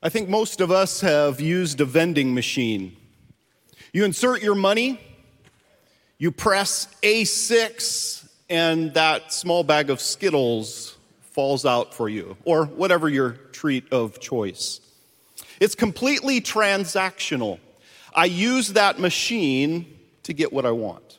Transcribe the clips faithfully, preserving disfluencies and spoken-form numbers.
I think most of us have used a vending machine. You insert your money, you press A six, and that small bag of Skittles falls out for you, or whatever your treat of choice. It's completely transactional. I use that machine to get what I want.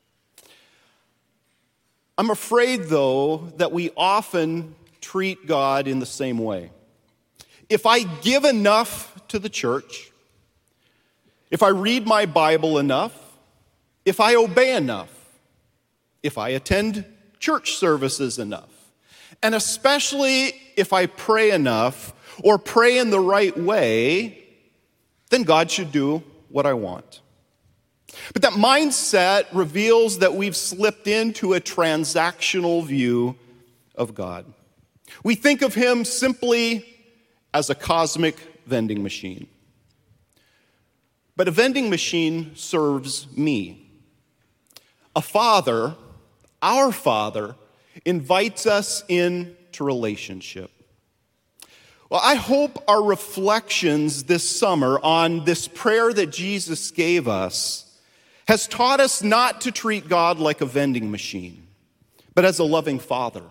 I'm afraid, though, that we often treat God in the same way. If I give enough to the church, if I read my Bible enough, if I obey enough, if I attend church services enough, and especially if I pray enough or pray in the right way, then God should do what I want. But that mindset reveals that we've slipped into a transactional view of God. We think of him simply as a cosmic vending machine. But a vending machine serves me. A father, our Father, invites us into relationship. Well, I hope our reflections this summer on this prayer that Jesus gave us has taught us not to treat God like a vending machine, but as a loving Father.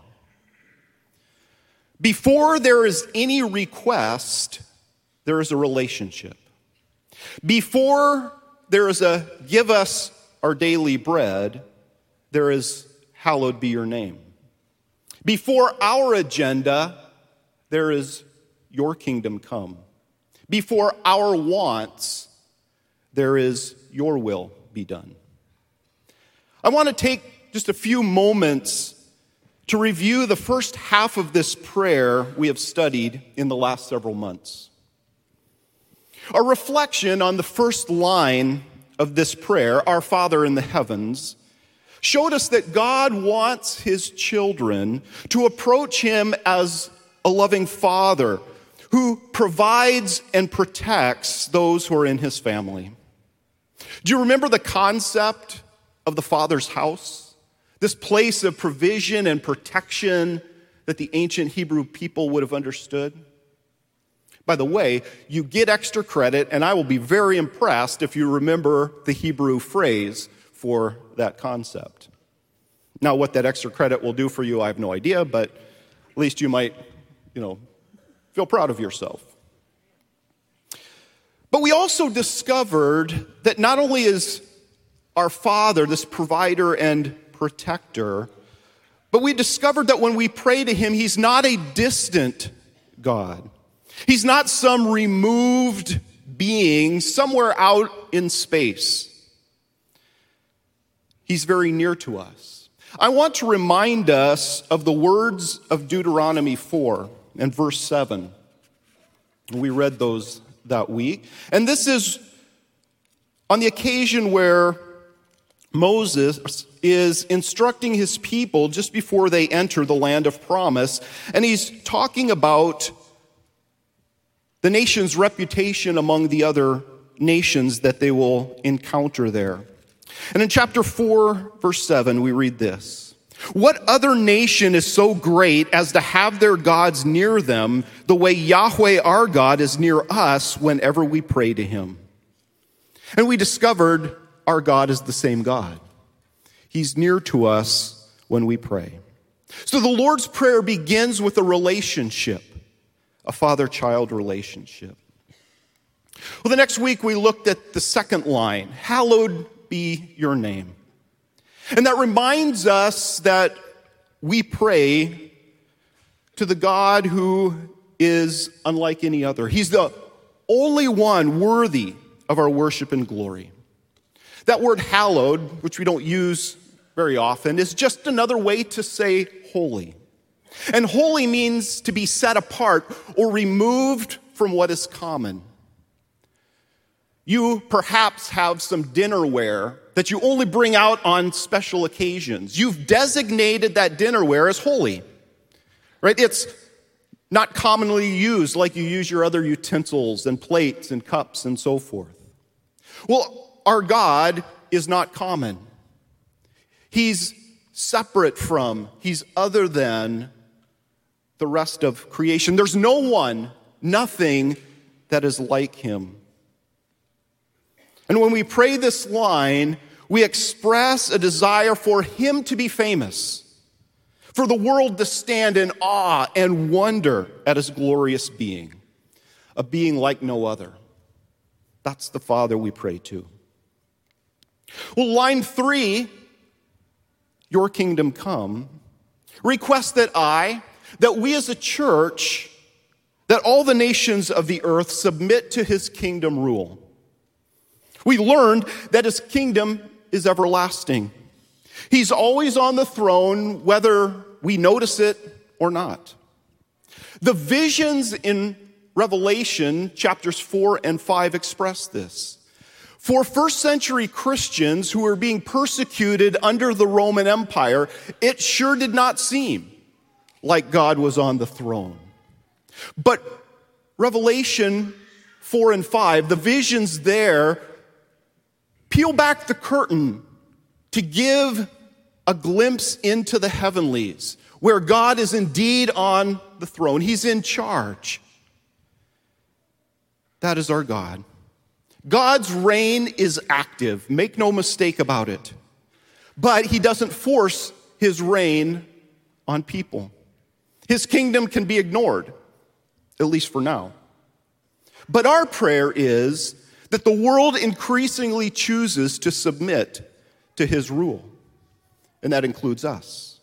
Before there is any request, there is a relationship. Before there is a give us our daily bread, there is hallowed be your name. Before our agenda, there is your kingdom come. Before our wants, there is your will be done. I want to take just a few moments to review the first half of this prayer we have studied in the last several months. A reflection on the first line of this prayer, Our Father in the heavens, showed us that God wants his children to approach him as a loving father who provides and protects those who are in his family. Do you remember the concept of the Father's house? This place of provision and protection that the ancient Hebrew people would have understood? By the way, you get extra credit, and I will be very impressed if you remember the Hebrew phrase for that concept. Now, what that extra credit will do for you, I have no idea, but at least you might, you know, feel proud of yourself. But we also discovered that not only is our Father this provider and protector, but we discovered that when we pray to him, he's not a distant God. He's not some removed being somewhere out in space. He's very near to us. I want to remind us of the words of Deuteronomy four and verse seven. We read those that week. And this is on the occasion where Moses is instructing his people just before they enter the land of promise, and he's talking about the nation's reputation among the other nations that they will encounter there. And in chapter four, verse seven, we read this: "What other nation is so great as to have their gods near them the way Yahweh our God is near us whenever we pray to him?" And we discovered our God is the same God. He's near to us when we pray. So the Lord's Prayer begins with a relationship, a father-child relationship. Well, the next week we looked at the second line, hallowed be your name. And that reminds us that we pray to the God who is unlike any other. He's the only one worthy of our worship and glory. That word hallowed, which we don't use very often, is just another way to say holy. And holy means to be set apart or removed from what is common. You perhaps have some dinnerware that you only bring out on special occasions. You've designated that dinnerware as holy, right? It's not commonly used like you use your other utensils and plates and cups and so forth. Well, our God is not common. He's separate from, he's other than the rest of creation. There's no one, nothing that is like him. And when we pray this line, we express a desire for him to be famous, for the world to stand in awe and wonder at his glorious being, a being like no other. That's the Father we pray to. Well, line three, your kingdom come, requests that I, that we as a church, that all the nations of the earth submit to his kingdom rule. We learned that his kingdom is everlasting. He's always on the throne, whether we notice it or not. The visions in Revelation chapters four and five express this. For first century Christians who were being persecuted under the Roman Empire, it sure did not seem like God was on the throne. But Revelation four and five, the visions there, peel back the curtain to give a glimpse into the heavenlies, where God is indeed on the throne. He's in charge. That is our God. God's reign is active. Make no mistake about it. But he doesn't force his reign on people. His kingdom can be ignored, at least for now. But our prayer is that the world increasingly chooses to submit to his rule. And that includes us.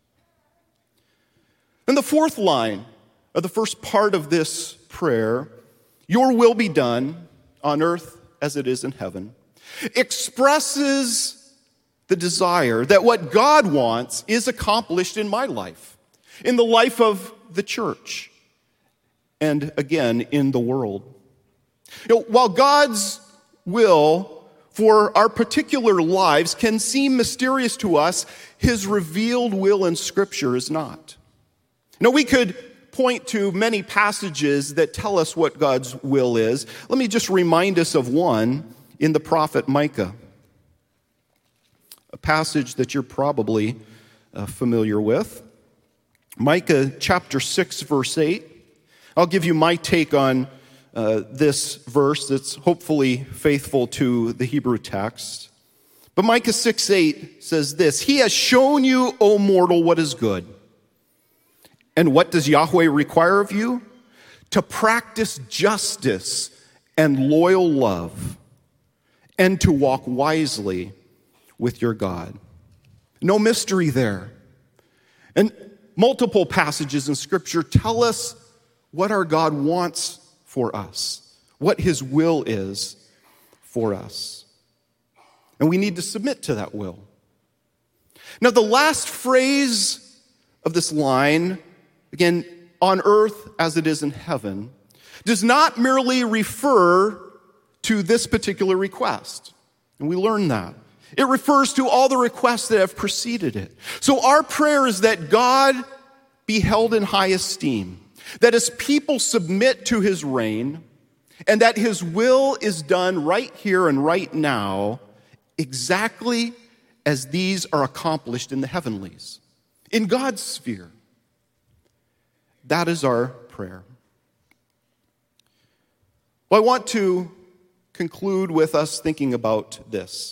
And the fourth line of the first part of this prayer, your will be done on earth as it is in heaven, expresses the desire that what God wants is accomplished in my life, in the life of the church, and again, in the world. You know, while God's will for our particular lives can seem mysterious to us, his revealed will in Scripture is not. Now, we could point to many passages that tell us what God's will is. Let me just remind us of one in the prophet Micah, a passage that you're probably uh, familiar with. Micah chapter six, verse eight. I'll give you my take on uh, this verse that's hopefully faithful to the Hebrew text. But Micah six eight says this, "He has shown you, O mortal, what is good. And what does Yahweh require of you? To practice justice and loyal love, and to walk wisely with your God." No mystery there. And multiple passages in Scripture tell us what our God wants for us, what his will is for us. And we need to submit to that will. Now, the last phrase of this line, again, on earth as it is in heaven, does not merely refer to this particular request. And we learn that. It refers to all the requests that have preceded it. So our prayer is that God be held in high esteem, that his people submit to his reign, and that his will is done right here and right now, exactly as these are accomplished in the heavenlies, in God's sphere. That is our prayer. Well, I want to conclude with us thinking about this.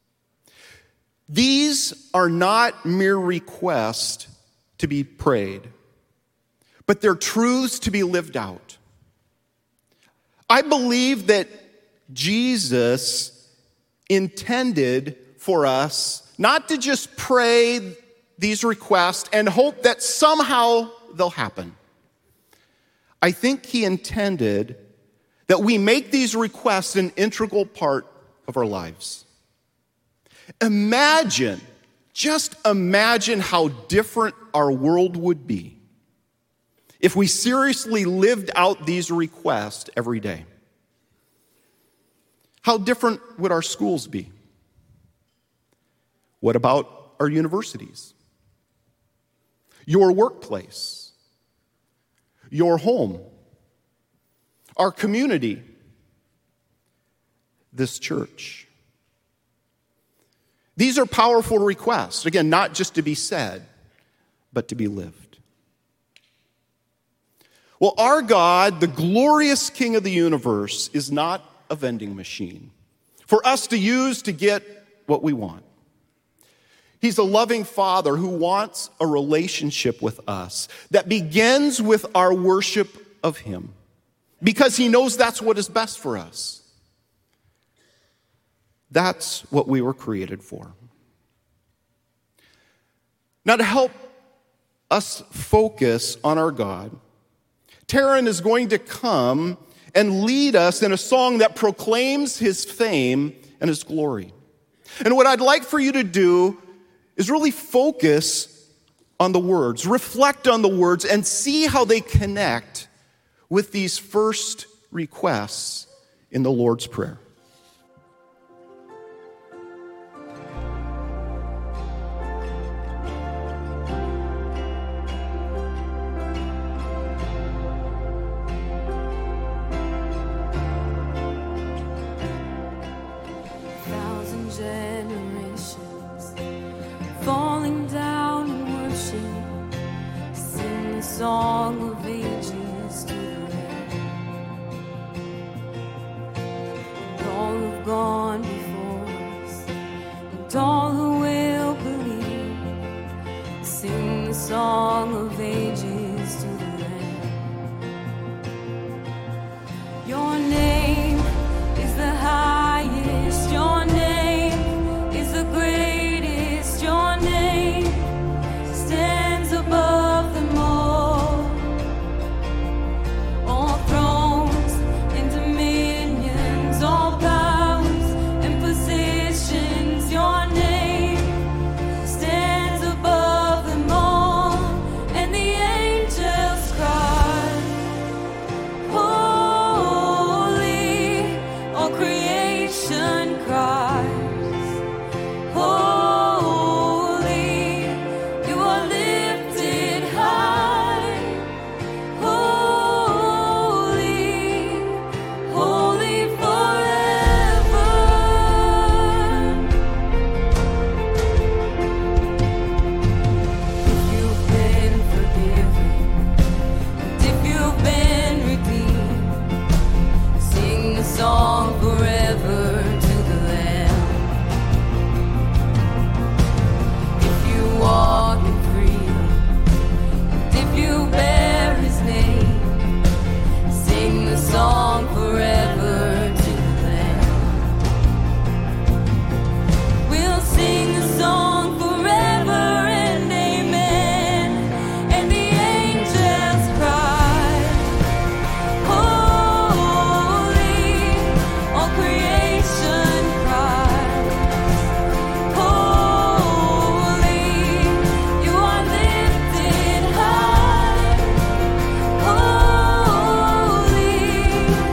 These are not mere requests to be prayed, but they're truths to be lived out. I believe that Jesus intended for us not to just pray these requests and hope that somehow they'll happen. I think he intended that we make these requests an integral part of our lives. Imagine, just imagine how different our world would be if we seriously lived out these requests every day. How different would our schools be? What about our universities? Your workplace? Your home? Our community? This church? These are powerful requests. Again, not just to be said, but to be lived. Well, our God, the glorious King of the universe, is not a vending machine for us to use to get what we want. He's a loving Father who wants a relationship with us that begins with our worship of Him, because He knows that's what is best for us. That's what we were created for. Now, to help us focus on our God, Taryn is going to come and lead us in a song that proclaims His fame and His glory. And what I'd like for you to do is really focus on the words, reflect on the words, and see how they connect with these first requests in the Lord's Prayer. Thousand generations falling down in worship, sing the song of ages to the Lamb. And all who've gone before us, and all who will believe, sing the song of ages to the Lamb. Your name is the highest, your name is the greatest, your name stands above them all. All thrones and dominions, all powers and positions, your name stands above them all. And the angels cry, holy, all creation cries, holy, you are lifted high, holy, holy forever. If you've been forgiven, and if you've been redeemed, sing the song forever to the Lamb. If you walk in freedom, and if you bear His name, sing the song forever to the Lamb. We'll sing the song forever and amen. And the angels cry, holy, all creation cries, holy, you are lifted high, holy,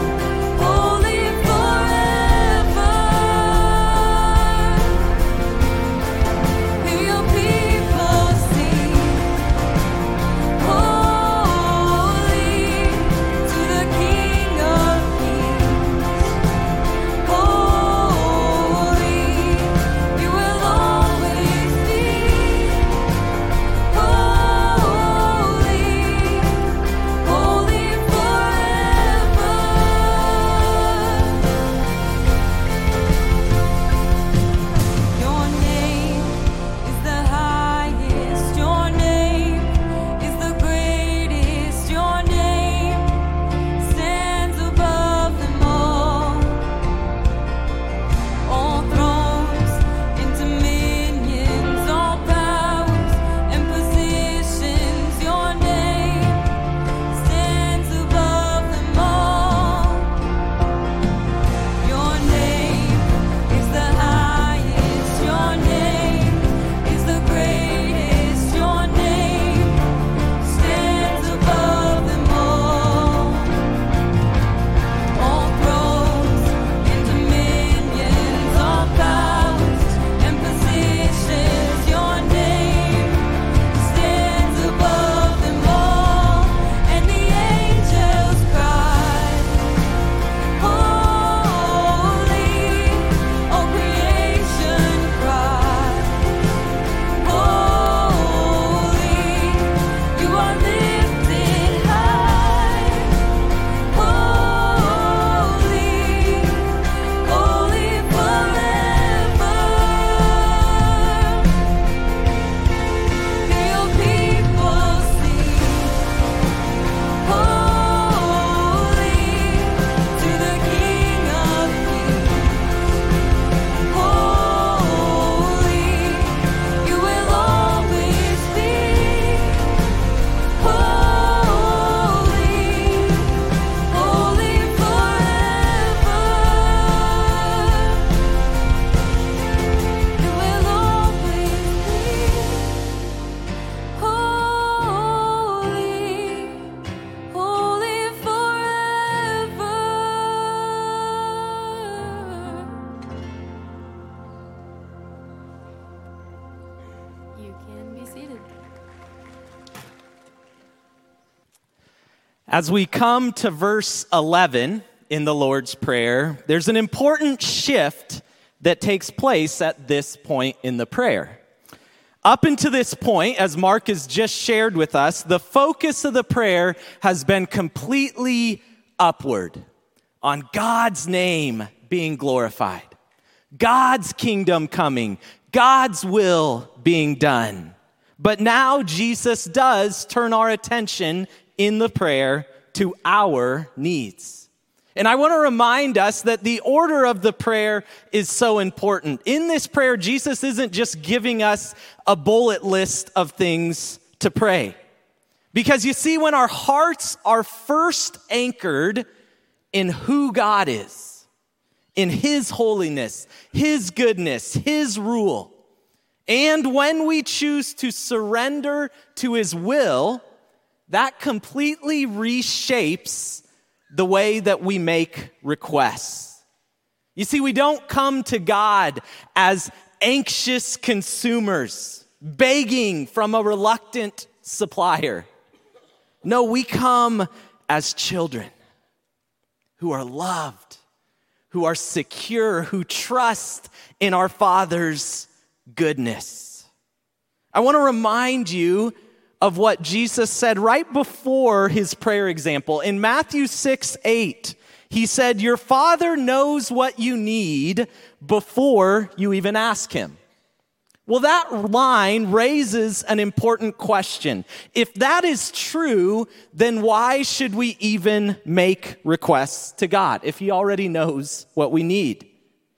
As we come to verse eleven in the Lord's Prayer, there's an important shift that takes place at this point in the prayer. Up until this point, as Mark has just shared with us, the focus of the prayer has been completely upward, on God's name being glorified, God's kingdom coming, God's will being done. But now Jesus does turn our attention in the prayer to our needs. And I want to remind us that the order of the prayer is so important. In this prayer, Jesus isn't just giving us a bullet list of things to pray. Because you see, when our hearts are first anchored in who God is, in His holiness, His goodness, His rule, and when we choose to surrender to His will, that completely reshapes the way that we make requests. You see, we don't come to God as anxious consumers, begging from a reluctant supplier. No, we come as children who are loved, who are secure, who trust in our Father's goodness. I want to remind you of what Jesus said right before his prayer example. In Matthew six eight, he said, "Your Father knows what you need before you even ask Him." Well, that line raises an important question. If that is true, then why should we even make requests to God if He already knows what we need?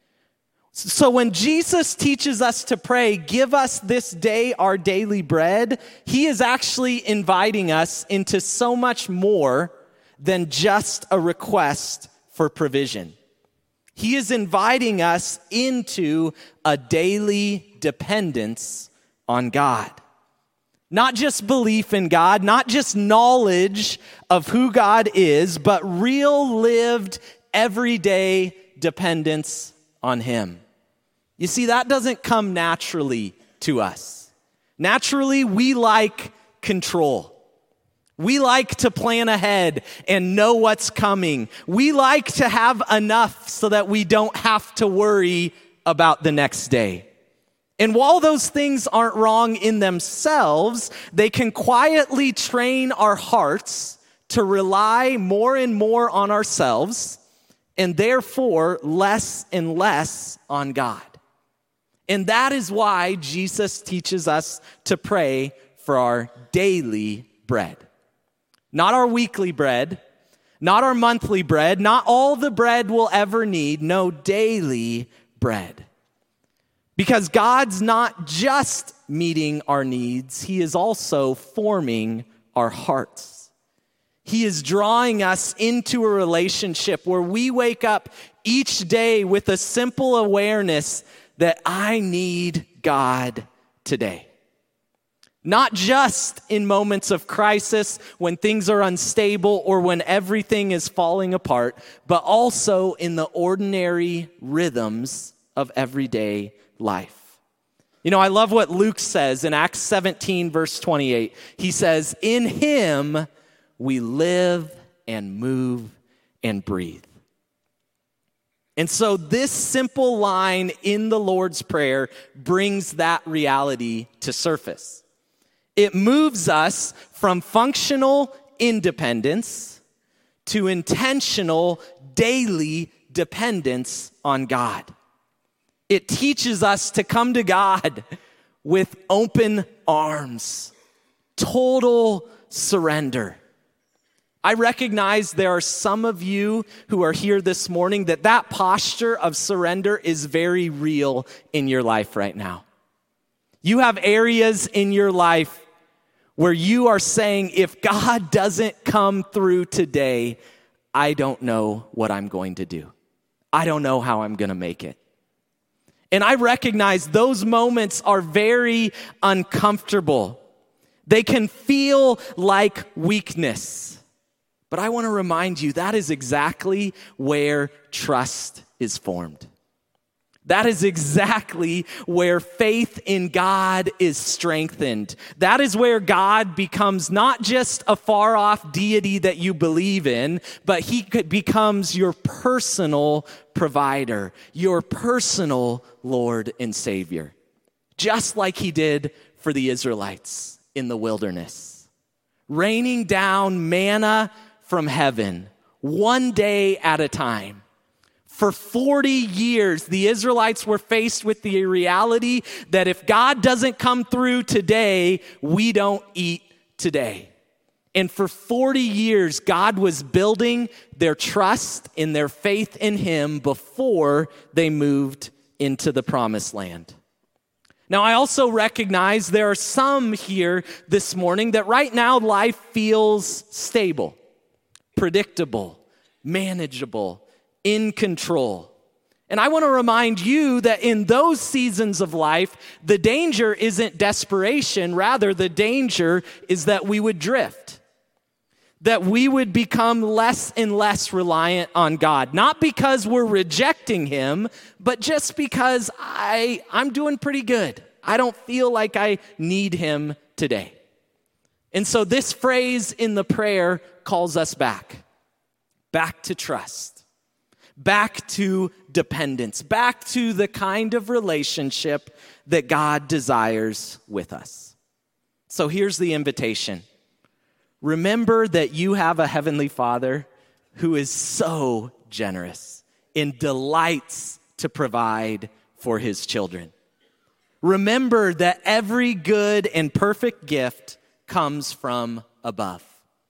So when Jesus teaches us to pray, "Give us this day our daily bread," He is actually inviting us into so much more than just a request for provision. He is inviting us into a daily dependence on God. Not just belief in God, not just knowledge of who God is, but real lived everyday dependence on Him. You see, that doesn't come naturally to us. Naturally, we like control. We like to plan ahead and know what's coming. We like to have enough so that we don't have to worry about the next day. And while those things aren't wrong in themselves, they can quietly train our hearts to rely more and more on ourselves, and therefore less and less on God. And that is why Jesus teaches us to pray for our daily bread. Not our weekly bread, not our monthly bread, not all the bread we'll ever need, no, daily bread. Because God's not just meeting our needs, He is also forming our hearts. He is drawing us into a relationship where we wake up each day with a simple awareness that I need God today. Not just in moments of crisis, when things are unstable or when everything is falling apart, but also in the ordinary rhythms of everyday life. You know, I love what Luke says in Acts seventeen, verse twenty-eight. He says, "In Him we live and move and breathe." And so this simple line in the Lord's Prayer brings that reality to surface. It moves us from functional independence to intentional daily dependence on God. It teaches us to come to God with open arms, total surrender. I recognize there are some of you who are here this morning that that posture of surrender is very real in your life right now. You have areas in your life where you are saying, if God doesn't come through today, I don't know what I'm going to do. I don't know how I'm going to make it. And I recognize those moments are very uncomfortable. They can feel like weakness. But I want to remind you that is exactly where trust is formed. That is exactly where faith in God is strengthened. That is where God becomes not just a far-off deity that you believe in, but he becomes your personal provider, your personal Lord and Savior, just like he did for the Israelites in the wilderness, raining down manna from heaven one day at a time. For forty years, the Israelites were faced with the reality that if God doesn't come through today, we don't eat today. And for forty years, God was building their trust and their faith in him before they moved into the promised land. Now, I also recognize there are some here this morning that right now life feels stable, predictable, manageable, in control. And I want to remind you that in those seasons of life, the danger isn't desperation. Rather, the danger is that we would drift, that we would become less and less reliant on God. Not because we're rejecting him, but just because I, I'm doing pretty good. I don't feel like I need him today. And so this phrase in the prayer calls us back, back to trust. Back to dependence, back to the kind of relationship that God desires with us. So here's the invitation. Remember that you have a heavenly Father who is so generous and delights to provide for his children. Remember that every good and perfect gift comes from above.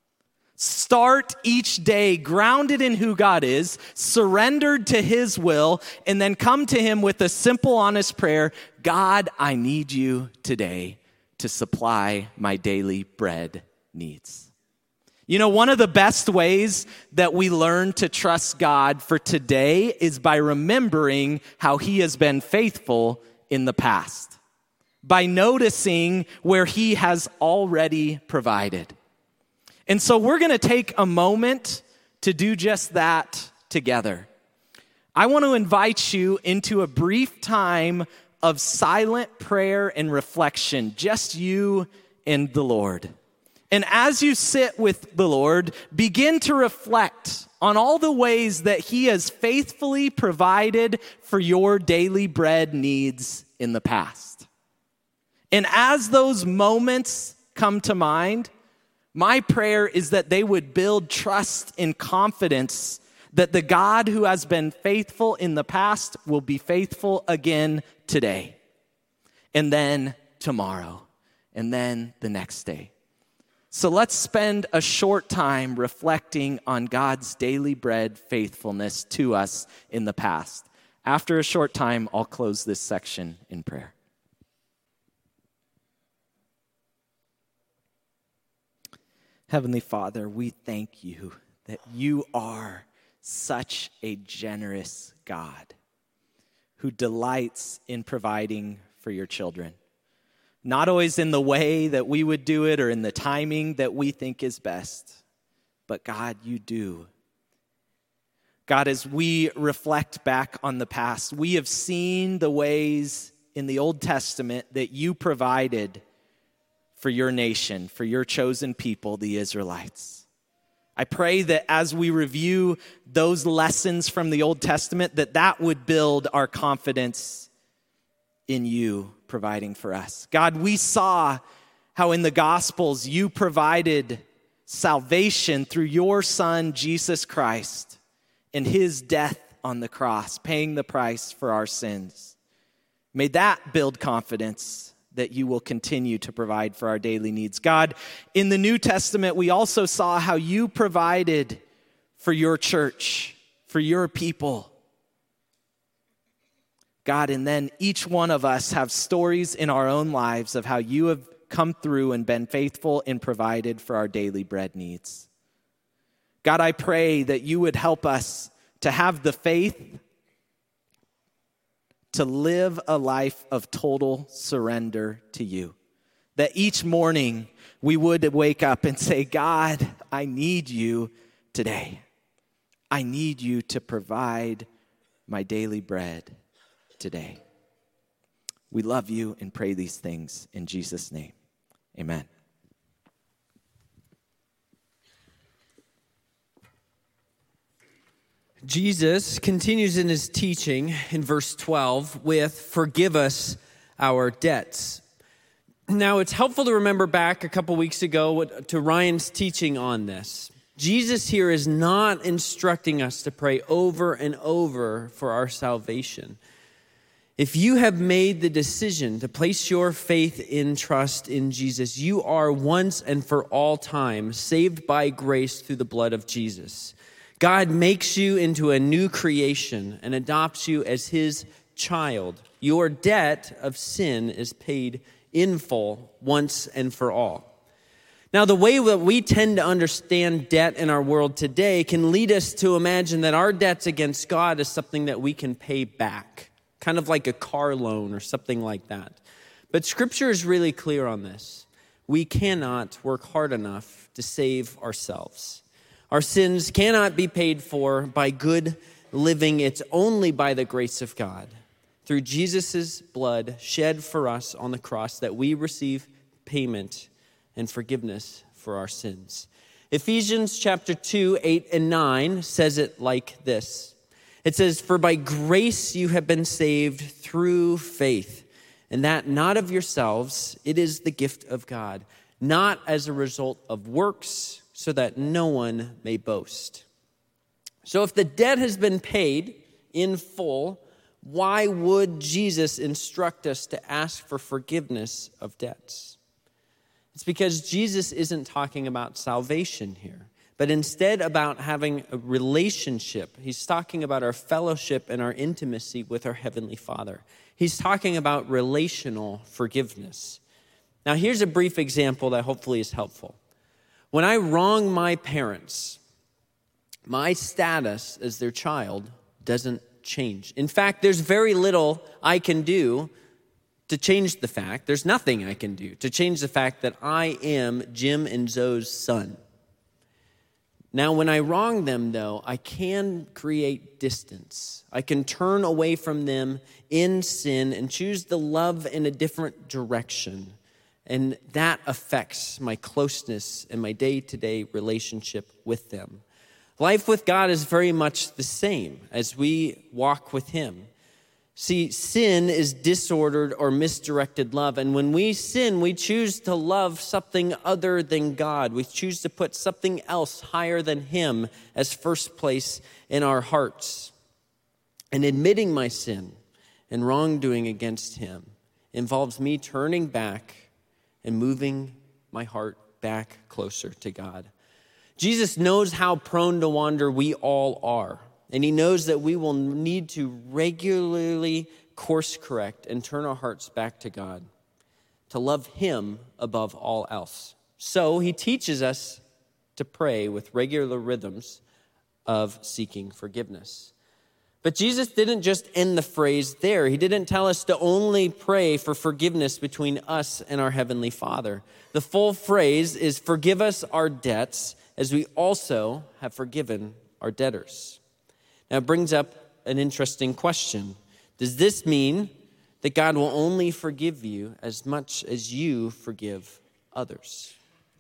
Start each day grounded in who God is, surrendered to his will, and then come to him with a simple, honest prayer. God, I need you today to supply my daily bread needs. You know, one of the best ways that we learn to trust God for today is by remembering how he has been faithful in the past, by noticing where he has already provided. And so we're going to take a moment to do just that together. I want to invite you into a brief time of silent prayer and reflection, just you and the Lord. And as you sit with the Lord, begin to reflect on all the ways that he has faithfully provided for your daily bread needs in the past. And as those moments come to mind, my prayer is that they would build trust and confidence that the God who has been faithful in the past will be faithful again today, and then tomorrow, and then the next day. So let's spend a short time reflecting on God's daily bread faithfulness to us in the past. After a short time, I'll close this section in prayer. Heavenly Father, we thank you that you are such a generous God who delights in providing for your children. Not always in the way that we would do it or in the timing that we think is best, but God, you do. God, as we reflect back on the past, we have seen the ways in the Old Testament that you provided for your nation, for your chosen people, the Israelites. I pray that as we review those lessons from the Old Testament, that that would build our confidence in you providing for us. God, we saw how in the Gospels you provided salvation through your Son, Jesus Christ, and his death on the cross, paying the price for our sins. May that build confidence that you will continue to provide for our daily needs. God, in the New Testament, we also saw how you provided for your church, for your people. God, and then each one of us have stories in our own lives of how you have come through and been faithful and provided for our daily bread needs. God, I pray that you would help us to have the faith to live a life of total surrender to you. That each morning we would wake up and say, God, I need you today. I need you to provide my daily bread. today. We love you and pray these things in Jesus' name. Amen. Jesus continues in his teaching in verse twelve with, "Forgive us our debts." Now, it's helpful to remember back a couple weeks ago to Ryan's teaching on this. Jesus here is not instructing us to pray over and over for our salvation. If you have made the decision to place your faith in trust in Jesus, you are once and for all time saved by grace through the blood of Jesus. God makes you into a new creation and adopts you as his child. Your debt of sin is paid in full once and for all. Now, the way that we tend to understand debt in our world today can lead us to imagine that our debts against God is something that we can pay back, kind of like a car loan or something like that. But Scripture is really clear on this. We cannot work hard enough to save ourselves. Our sins cannot be paid for by good living. It's only by the grace of God, through Jesus' blood shed for us on the cross, that we receive payment and forgiveness for our sins. Ephesians chapter two, eight and nine says it like this. It says, "For by grace you have been saved through faith, and that not of yourselves, it is the gift of God, not as a result of works, so that no one may boast." So if the debt has been paid in full, why would Jesus instruct us to ask for forgiveness of debts? It's because Jesus isn't talking about salvation here, but instead about having a relationship. He's talking about our fellowship and our intimacy with our Heavenly Father. He's talking about relational forgiveness. Now, here's a brief example that hopefully is helpful. When I wrong my parents, my status as their child doesn't change. In fact, there's very little I can do to change the fact. There's nothing I can do to change the fact that I am Jim and Zoe's son. Now, when I wrong them, though, I can create distance. I can turn away from them in sin and choose to love in a different direction. And that affects my closeness and my day-to-day relationship with them. Life with God is very much the same as we walk with him. See, sin is disordered or misdirected love. And when we sin, we choose to love something other than God. We choose to put something else higher than him as first place in our hearts. And admitting my sin and wrongdoing against him involves me turning back and moving my heart back closer to God. Jesus knows how prone to wander we all are, and he knows that we will need to regularly course correct and turn our hearts back to God, to love him above all else. So he teaches us to pray with regular rhythms of seeking forgiveness. But Jesus didn't just end the phrase there. He didn't tell us to only pray for forgiveness between us and our Heavenly Father. The full phrase is, "Forgive us our debts as we also have forgiven our debtors." Now, it brings up an interesting question. Does this mean that God will only forgive you as much as you forgive others?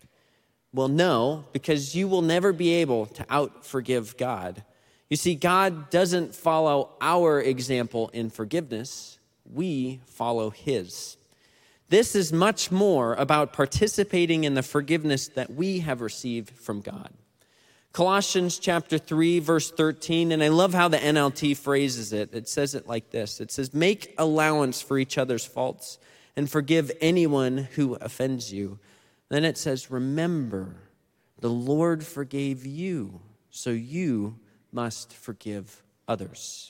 Well, no, because you will never be able to out-forgive God. You see, God doesn't follow our example in forgiveness. We follow his. This is much more about participating in the forgiveness that we have received from God. Colossians chapter three, verse thirteen, and I love how the N L T phrases it. It says it like this. It says, "Make allowance for each other's faults and forgive anyone who offends you." Then it says, "Remember, the Lord forgave you, so you must forgive others."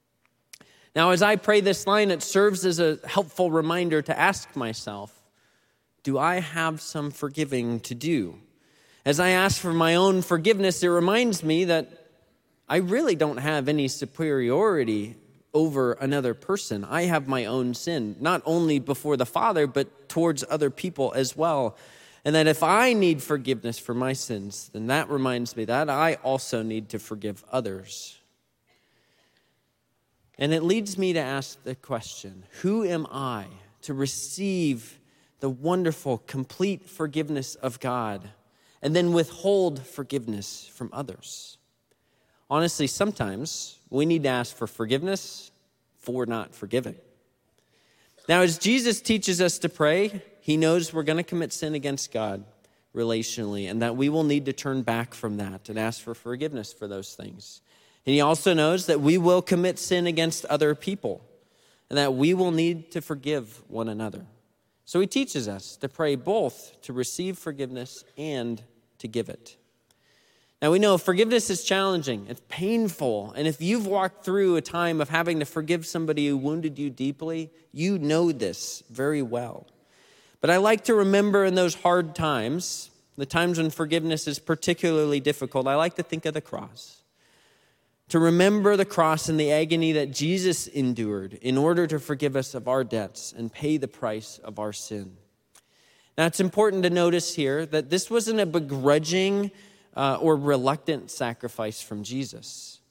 Now, as I pray this line, it serves as a helpful reminder to ask myself, do I have some forgiving to do? As I ask for my own forgiveness, it reminds me that I really don't have any superiority over another person. I have my own sin, not only before the Father, but towards other people as well. And that if I need forgiveness for my sins, then that reminds me that I also need to forgive others. And it leads me to ask the question, who am I to receive the wonderful, complete forgiveness of God and then withhold forgiveness from others? Honestly, sometimes we need to ask for forgiveness for not forgiving. Now, as Jesus teaches us to pray, he knows we're going to commit sin against God relationally and that we will need to turn back from that and ask for forgiveness for those things. And he also knows that we will commit sin against other people and that we will need to forgive one another. So he teaches us to pray both to receive forgiveness and to give it. Now we know forgiveness is challenging, it's painful, and if you've walked through a time of having to forgive somebody who wounded you deeply, you know this very well. But I like to remember in those hard times, the times when forgiveness is particularly difficult, I like to think of the cross. To remember the cross and the agony that Jesus endured in order to forgive us of our debts and pay the price of our sin. Now, it's important to notice here that this wasn't a begrudging uh, or reluctant sacrifice from Jesus.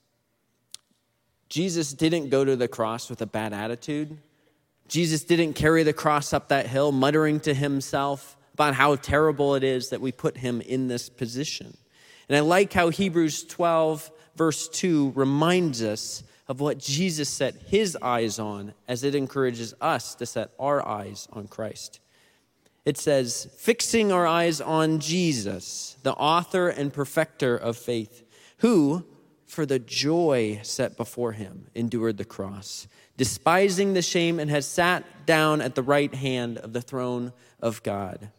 Jesus didn't go to the cross with a bad attitude. Jesus didn't carry the cross up that hill, muttering to himself about how terrible it is that we put him in this position. And I like how Hebrews twelve Verse two reminds us of what Jesus set his eyes on as it encourages us to set our eyes on Christ. It says, fixing our eyes on Jesus, the author and perfecter of faith, who, for the joy set before him, endured the cross, despising the shame, and has sat down at the right hand of the throne of God.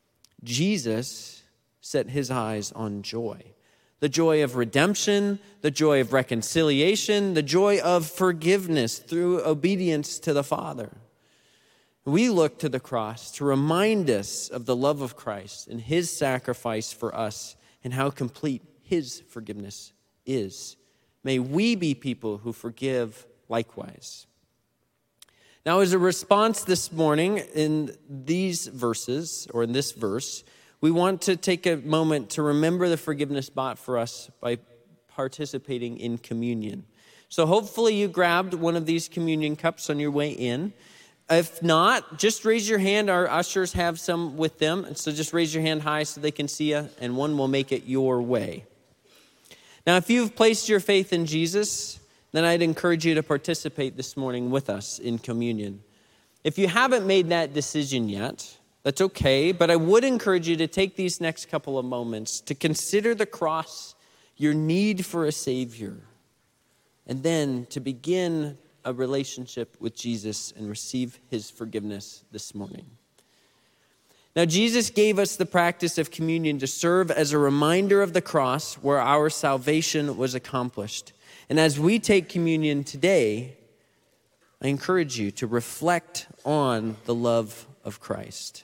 Jesus set his eyes on joy. The joy of redemption, the joy of reconciliation, the joy of forgiveness through obedience to the Father. We look to the cross to remind us of the love of Christ and his sacrifice for us and how complete his forgiveness is. May we be people who forgive likewise. Now, as a response this morning in these verses, or in this verse, we want to take a moment to remember the forgiveness bought for us by participating in communion. So hopefully you grabbed one of these communion cups on your way in. If not, just raise your hand. Our ushers have some with them. So just raise your hand high so they can see you, and one will make it your way. Now, if you've placed your faith in Jesus, then I'd encourage you to participate this morning with us in communion. If you haven't made that decision yet, that's okay, but I would encourage you to take these next couple of moments to consider the cross, your need for a Savior, and then to begin a relationship with Jesus and receive his forgiveness this morning. Now, Jesus gave us the practice of communion to serve as a reminder of the cross where our salvation was accomplished. And as we take communion today, I encourage you to reflect on the love of Christ.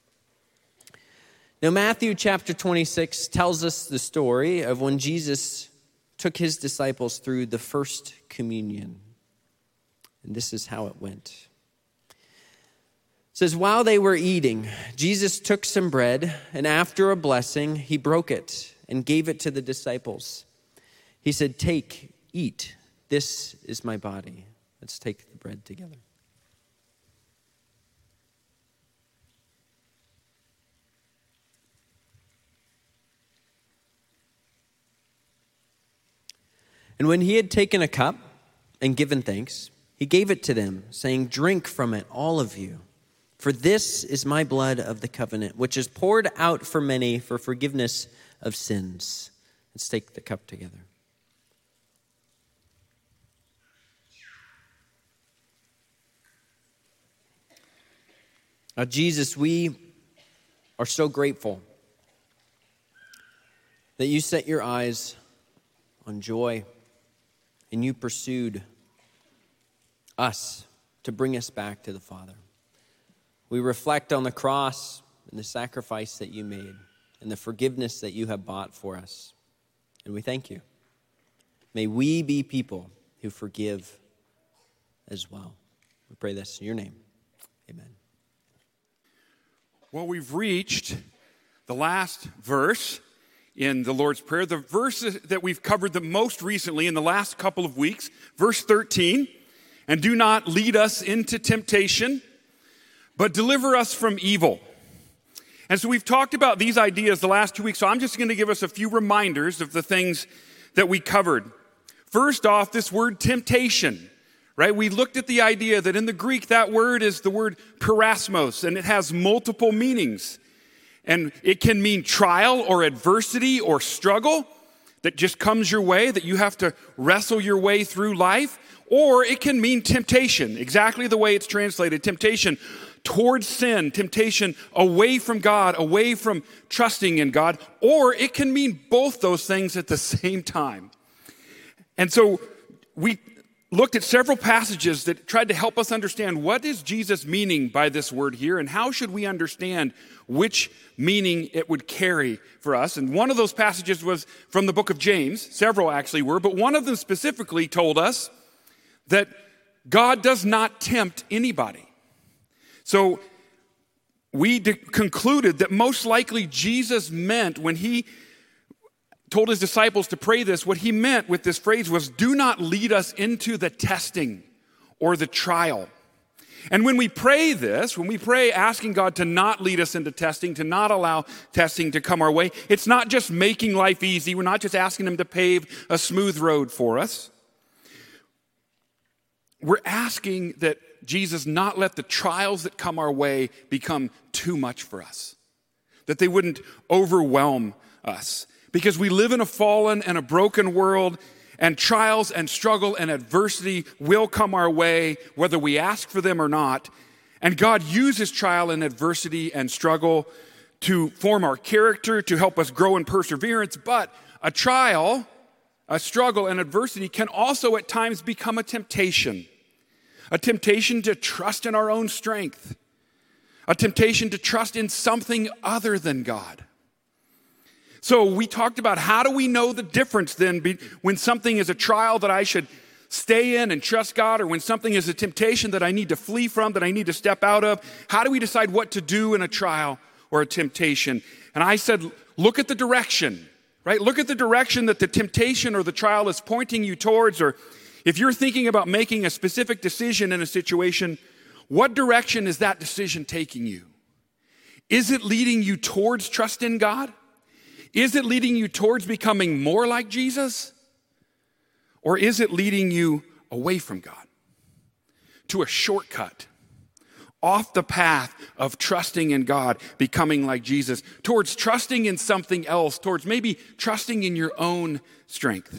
Now, Matthew chapter twenty-six tells us the story of when Jesus took his disciples through the first communion. And this is how it went. It says, while they were eating, Jesus took some bread, and after a blessing, he broke it and gave it to the disciples. He said, take, eat, this is my body. Let's take the bread together. And when he had taken a cup and given thanks, he gave it to them, saying, drink from it, all of you. For this is my blood of the covenant, which is poured out for many for forgiveness of sins. Let's take the cup together. Now, Jesus, we are so grateful that you set your eyes on joy and you pursued us to bring us back to the Father. We reflect on the cross and the sacrifice that you made and the forgiveness that you have bought for us. And we thank you. May we be people who forgive as well. We pray this in your name. Amen. Well, we've reached the last verse in the Lord's Prayer, the verse that we've covered the most recently in the last couple of weeks, verse thirteen. And do not lead us into temptation, but deliver us from evil. And so we've talked about these ideas the last two weeks, so I'm just going to give us a few reminders of the things that we covered. First off, this word temptation, right? We looked at the idea that in the Greek, that word is the word perasmos, and it has multiple meanings. And it can mean trial or adversity or struggle that just comes your way, that you have to wrestle your way through life. Or it can mean temptation, exactly the way it's translated, temptation towards sin, temptation away from God, away from trusting in God. Or it can mean both those things at the same time. And so we looked at several passages that tried to help us understand what is Jesus meaning by this word here, and how should we understand which meaning it would carry for us. And one of those passages was from the book of James. Several actually were, but one of them specifically told us that God does not tempt anybody. So we de- concluded that most likely Jesus meant when he told his disciples to pray this, what he meant with this phrase was, do not lead us into the testing or the trial. And when we pray this, when we pray asking God to not lead us into testing, to not allow testing to come our way, it's not just making life easy. We're not just asking him to pave a smooth road for us. We're asking that Jesus not let the trials that come our way become too much for us, that they wouldn't overwhelm us. Because we live in a fallen and a broken world, and trials and struggle and adversity will come our way, whether we ask for them or not. And God uses trial and adversity and struggle to form our character, to help us grow in perseverance. But a trial, a struggle, and adversity can also at times become a temptation. A temptation to trust in our own strength. A temptation to trust in something other than God. So we talked about how do we know the difference then be, when something is a trial that I should stay in and trust God, or when something is a temptation that I need to flee from, that I need to step out of. How do we decide what to do in a trial or a temptation? And I said, look at the direction, right? Look at the direction that the temptation or the trial is pointing you towards, or if you're thinking about making a specific decision in a situation, what direction is that decision taking you? Is it leading you towards trust in God? Is it leading you towards becoming more like Jesus? Or is it leading you away from God? To a shortcut, off the path of trusting in God, becoming like Jesus, towards trusting in something else, towards maybe trusting in your own strength.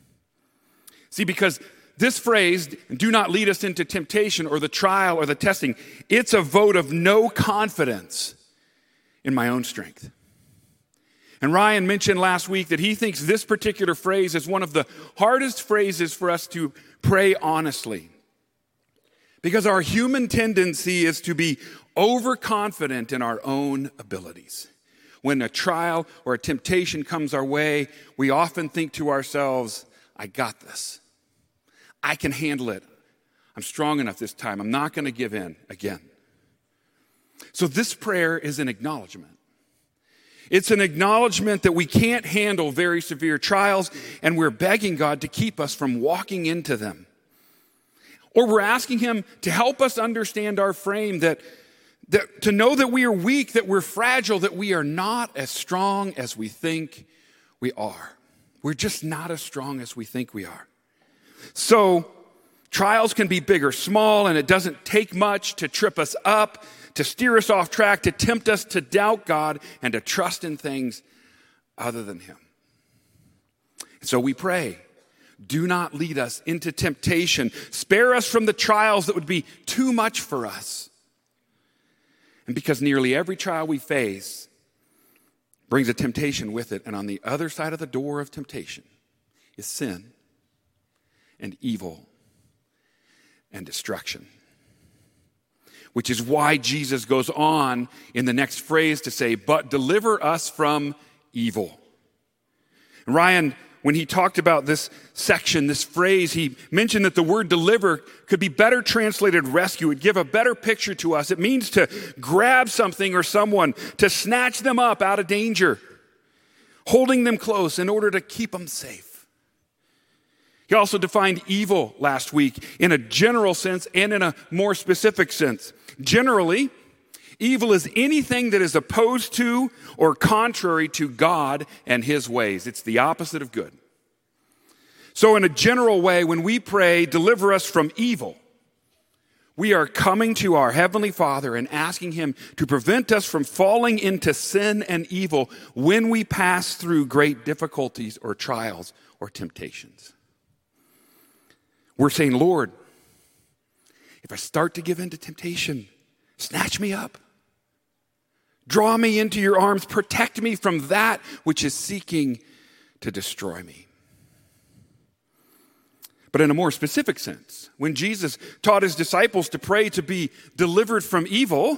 See, because this phrase, do not lead us into temptation or the trial or the testing, it's a vote of no confidence in my own strength. And Ryan mentioned last week that he thinks this particular phrase is one of the hardest phrases for us to pray honestly. Because our human tendency is to be overconfident in our own abilities. When a trial or a temptation comes our way, we often think to ourselves, I got this. I can handle it. I'm strong enough this time. I'm not going to give in again. So this prayer is an acknowledgement. It's an acknowledgement that we can't handle very severe trials, and we're begging God to keep us from walking into them. Or we're asking him to help us understand our frame, that, that to know that we are weak, that we're fragile, that we are not as strong as we think we are. We're just not as strong as we think we are. So trials can be big or small, and it doesn't take much to trip us up, to steer us off track, to tempt us to doubt God and to trust in things other than him. So we pray, do not lead us into temptation. Spare us from the trials that would be too much for us. And because nearly every trial we face brings a temptation with it, and on the other side of the door of temptation is sin and evil and destruction. Which is why Jesus goes on in the next phrase to say, but deliver us from evil. And Ryan, when he talked about this section, this phrase, he mentioned that the word deliver could be better translated rescue. It would give a better picture to us. It means to grab something or someone, to snatch them up out of danger, holding them close in order to keep them safe. He also defined evil last week in a general sense and in a more specific sense. Generally, evil is anything that is opposed to or contrary to God and his ways. It's the opposite of good. So in a general way, when we pray, deliver us from evil, we are coming to our Heavenly Father and asking him to prevent us from falling into sin and evil when we pass through great difficulties or trials or temptations. We're saying, Lord, if I start to give in to temptation, snatch me up. Draw me into your arms. Protect me from that which is seeking to destroy me. But in a more specific sense, when Jesus taught his disciples to pray to be delivered from evil,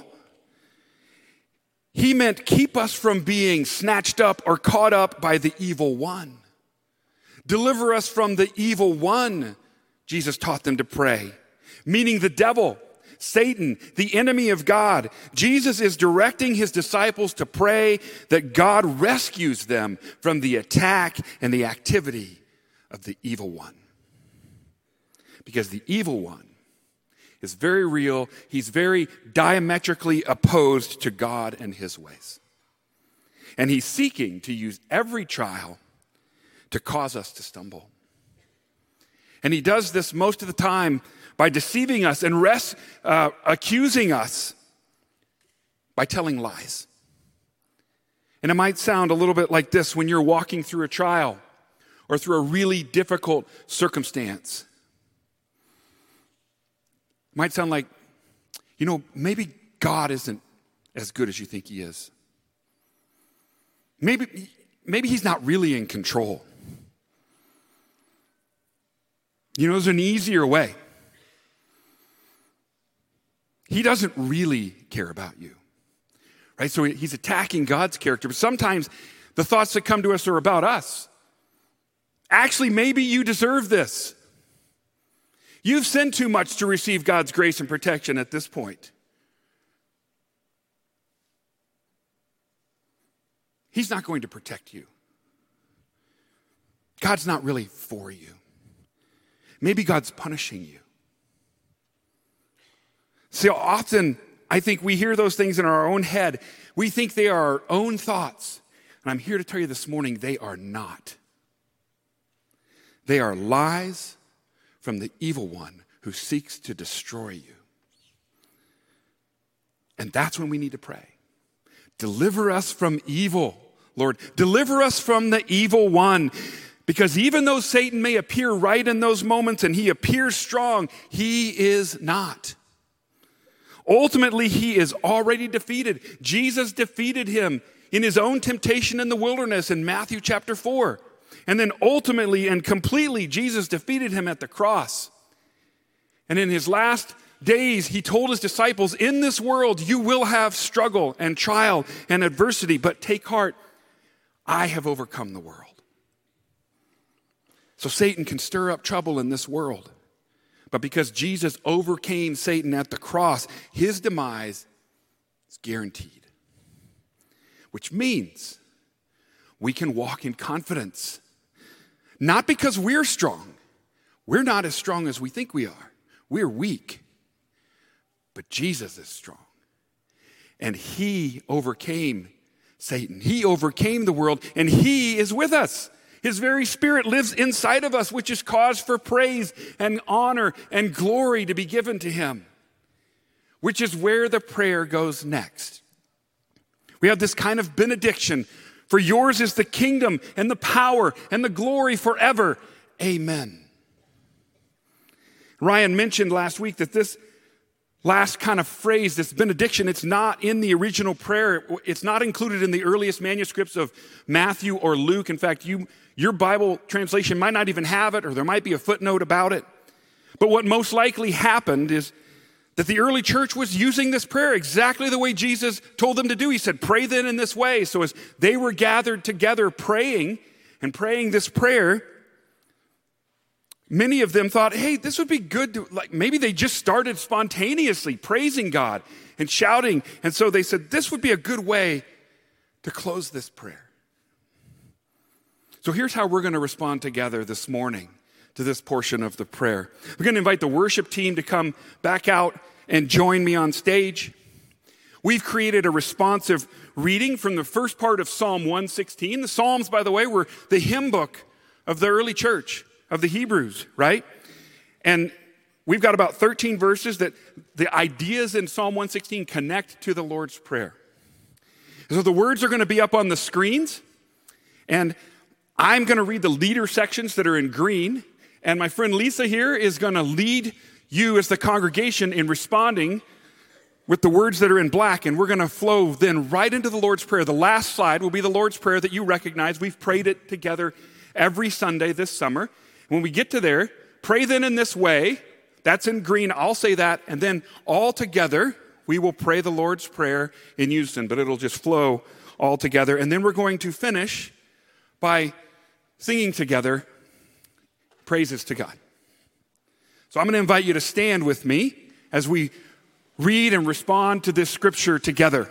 he meant keep us from being snatched up or caught up by the evil one. Deliver us from the evil one, Jesus taught them to pray, meaning the devil, Satan, the enemy of God. Jesus is directing his disciples to pray that God rescues them from the attack and the activity of the evil one. Because the evil one is very real. He's very diametrically opposed to God and his ways. And he's seeking to use every trial to cause us to stumble. And he does this most of the time by deceiving us and rest, uh, accusing us by telling lies. And it might sound a little bit like this when you're walking through a trial or through a really difficult circumstance. It might sound like, you know, maybe God isn't as good as you think he is. Maybe, maybe he's not really in control. You know, there's an easier way. He doesn't really care about you, right? So he's attacking God's character. But sometimes the thoughts that come to us are about us. Actually, maybe you deserve this. You've sinned too much to receive God's grace and protection at this point. He's not going to protect you. God's not really for you. Maybe God's punishing you. See, often I think we hear those things in our own head. We think they are our own thoughts. And I'm here to tell you this morning, they are not. They are lies from the evil one who seeks to destroy you. And that's when we need to pray. Deliver us from evil, Lord. Deliver us from the evil one. Because even though Satan may appear right in those moments and he appears strong, he is not. Ultimately, he is already defeated. Jesus defeated him in his own temptation in the wilderness in Matthew chapter four. And then ultimately and completely, Jesus defeated him at the cross. And in his last days, he told his disciples, in this world, you will have struggle and trial and adversity, but take heart, I have overcome the world. So Satan can stir up trouble in this world. But because Jesus overcame Satan at the cross, his demise is guaranteed. Which means we can walk in confidence. Not because we're strong. We're not as strong as we think we are. We're weak. But Jesus is strong. And he overcame Satan. He overcame the world, and he is with us. His very spirit lives inside of us, which is cause for praise and honor and glory to be given to him, which is where the prayer goes next. We have this kind of benediction. For yours is the kingdom and the power and the glory forever. Amen. Ryan mentioned last week that this last kind of phrase, this benediction, it's not in the original prayer. It's not included in the earliest manuscripts of Matthew or Luke. In fact, you, your Bible translation might not even have it, or there might be a footnote about it. But what most likely happened is that the early church was using this prayer exactly the way Jesus told them to do. He said, pray then in this way. So as they were gathered together praying and praying this prayer, many of them thought, hey, this would be good to, like, maybe they just started spontaneously praising God and shouting. And so they said, this would be a good way to close this prayer. So here's how we're going to respond together this morning to this portion of the prayer. We're going to invite the worship team to come back out and join me on stage. We've created a responsive reading from the first part of Psalm one sixteen. The Psalms, by the way, were the hymn book of the early church, of the Hebrews, right? And we've got about thirteen verses that the ideas in Psalm one sixteen connect to the Lord's Prayer. So the words are going to be up on the screens, and I'm going to read the leader sections that are in green, and my friend Lisa here is going to lead you as the congregation in responding with the words that are in black, and we're going to flow then right into the Lord's Prayer. The last slide will be the Lord's Prayer that you recognize. We've prayed it together every Sunday this summer. When we get to there, pray then in this way. That's in green. I'll say that, and then all together we will pray the Lord's Prayer in unison, but it'll just flow all together. And then we're going to finish by singing together praises to God. So I'm going to invite you to stand with me as we read and respond to this scripture together.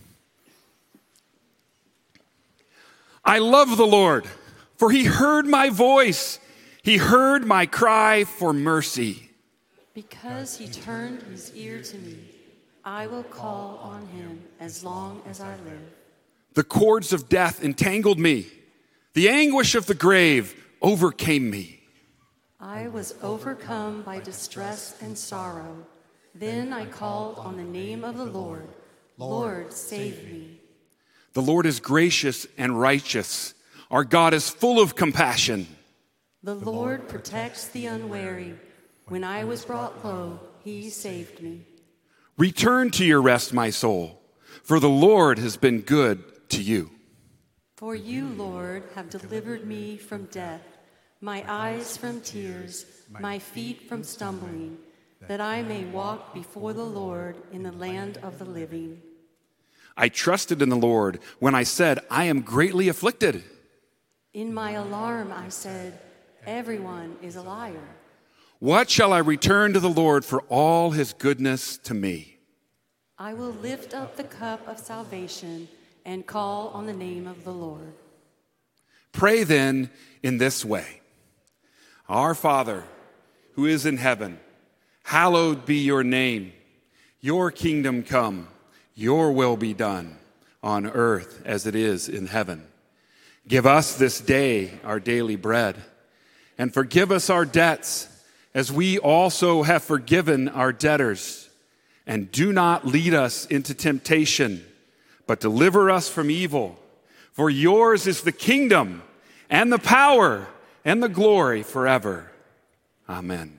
I love the Lord, for he heard my voice. He heard my cry for mercy. Because he turned his ear to me, I will call on him as long as I live. The cords of death entangled me. The anguish of the grave overcame me. I was overcome by distress and sorrow. Then I called on the name of the Lord. Lord, save me. The Lord is gracious and righteous. Our God is full of compassion. The Lord protects the unwary. When I was brought low, he saved me. Return to your rest, my soul, for the Lord has been good to you. For you, Lord, have delivered me from death, my eyes from tears, my feet from stumbling, that I may walk before the Lord in the land of the living. I trusted in the Lord when I said, I am greatly afflicted. In my alarm, I said, everyone is a liar. What shall I return to the Lord for all his goodness to me? I will lift up the cup of salvation and call on the name of the Lord. Pray then in this way. Our Father, who is in heaven, hallowed be your name. Your kingdom come, your will be done on earth as it is in heaven. Give us this day our daily bread, and forgive us our debts as we also have forgiven our debtors. And do not lead us into temptation, but deliver us from evil. For yours is the kingdom and the power and the glory forever. Amen.